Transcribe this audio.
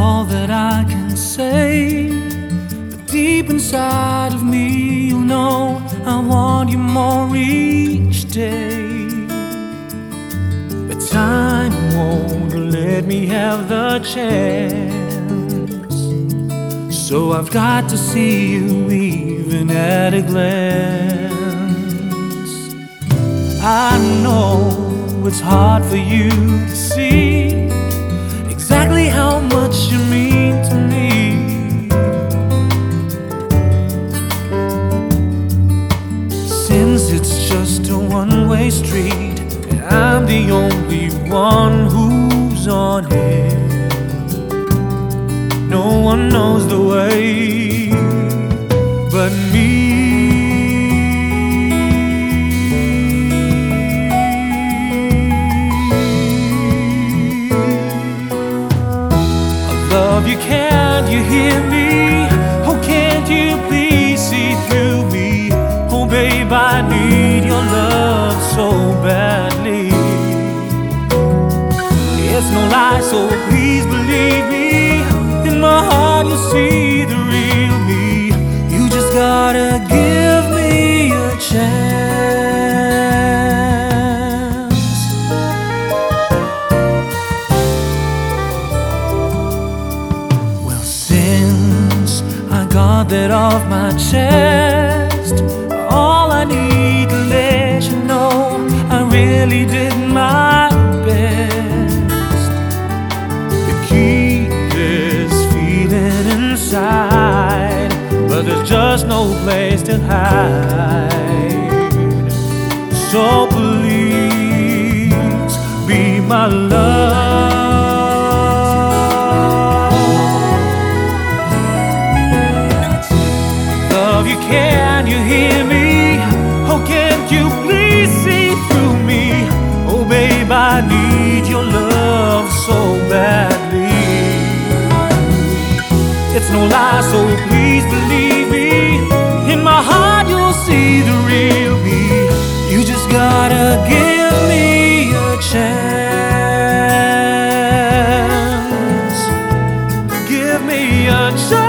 all that I can say, but deep inside of me, you know I want you more each day. But time won't let me have the chance, so I've got to see you even at a glance. I know it's hard for you to see exactly how much you mean to me. Since it's just a one-way street and I'm the only one who's on it, no one knows the way but me. Love you, can't you hear me? Oh, can't you please see through me? Oh, babe, I need your love so badly. It's no lie, so please believe me. In my heart you see the real me. You just gotta give me a chance. Well, since I got that off my chest, all I need to let you know, I really did my best to keep this feeling inside, but there's just no place to hide. So please be my love. Love you, can you hear me? Oh, can't you please see through me? Oh, babe, I need your love so badly. It's no lie, so please believe me. In my heart you'll see the real me. You just gotta give me a chance. Give me a chance.